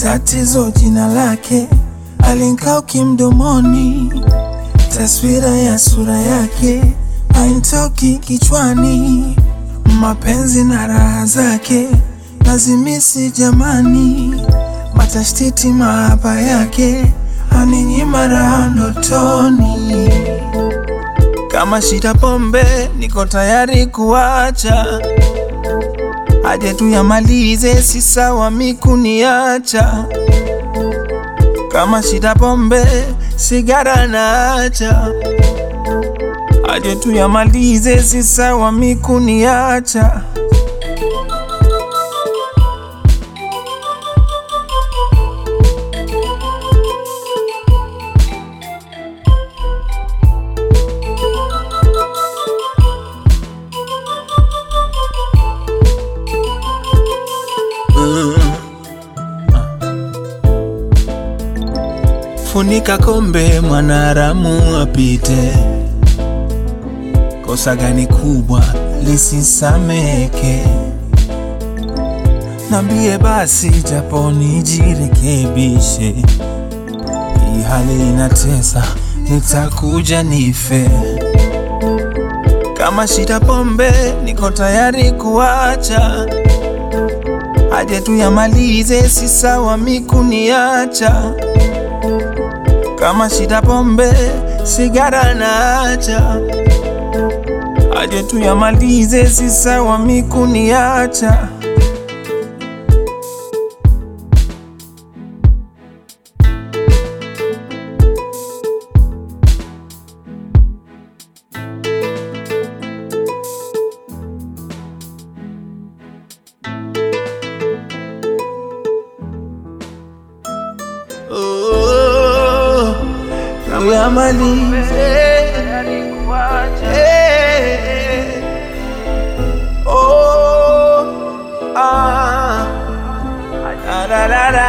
tatizo jina lake alinkauki mdomoni, taswira ya sura yake hainitoki kichwani, mapenzi na raha zake nazimisi jamani, matashtiti mahaba yake aninyima raha ndotoni. Kama shida pombe niko tayari kuacha, aje tu yamalize, si sawa mikuniacha. Kama shida pombe sigara naacha, aje tu yamalize, si sawa mikuniacha. Funika kombe mwanaramu apite, kosa gani kubwa lisisameke? Nambie basi japo nijirekebishe, hii hali inatesa, nitakuja nife. Kama shida pombe niko tayari kuacha, aje tu yamalize, si sawa mikuniacha. Kama shida pombe sigara naacha, aje tu yamalize, si sawa mikuniacha. Yamalize, oh, ah, la la la.